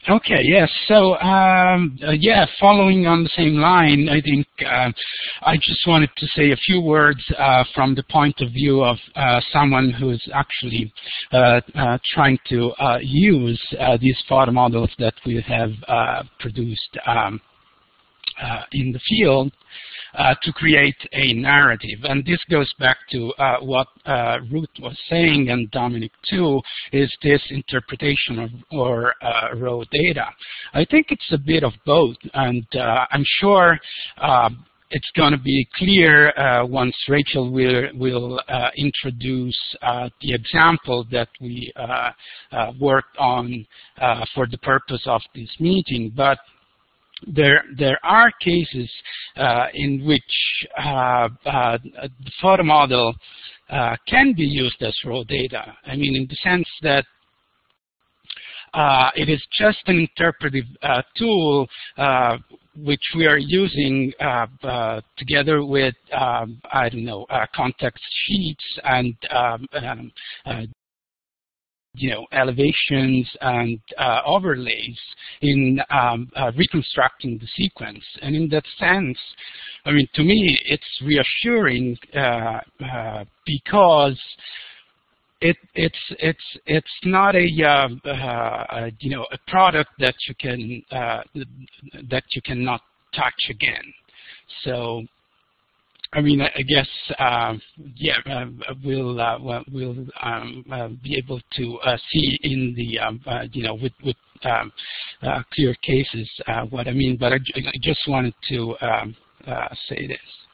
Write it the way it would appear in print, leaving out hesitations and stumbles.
Okay, yes. So, yeah, following on the same line, I think I just wanted to say a few words from the point of view of someone who's actually trying to use these photo models that we have produced in the field to create a narrative. And this goes back to what Ruth was saying, and Dominic too, is this interpretation of or raw data. I think it's a bit of both, and I'm sure it's going to be clear once Rachel will introduce the example that we worked on for the purpose of this meeting. But there are cases in which the photo model can be used as raw data. I mean, in the sense that it is just an interpretive tool which we are using together with, I don't know, context sheets and elevations and overlays in reconstructing the sequence. And in that sense, I mean, to me, it's reassuring because it's not a product that you cannot touch again. So, I mean, I guess, yeah, we'll be able to see in the, with clear cases what I mean. But I just wanted to say this.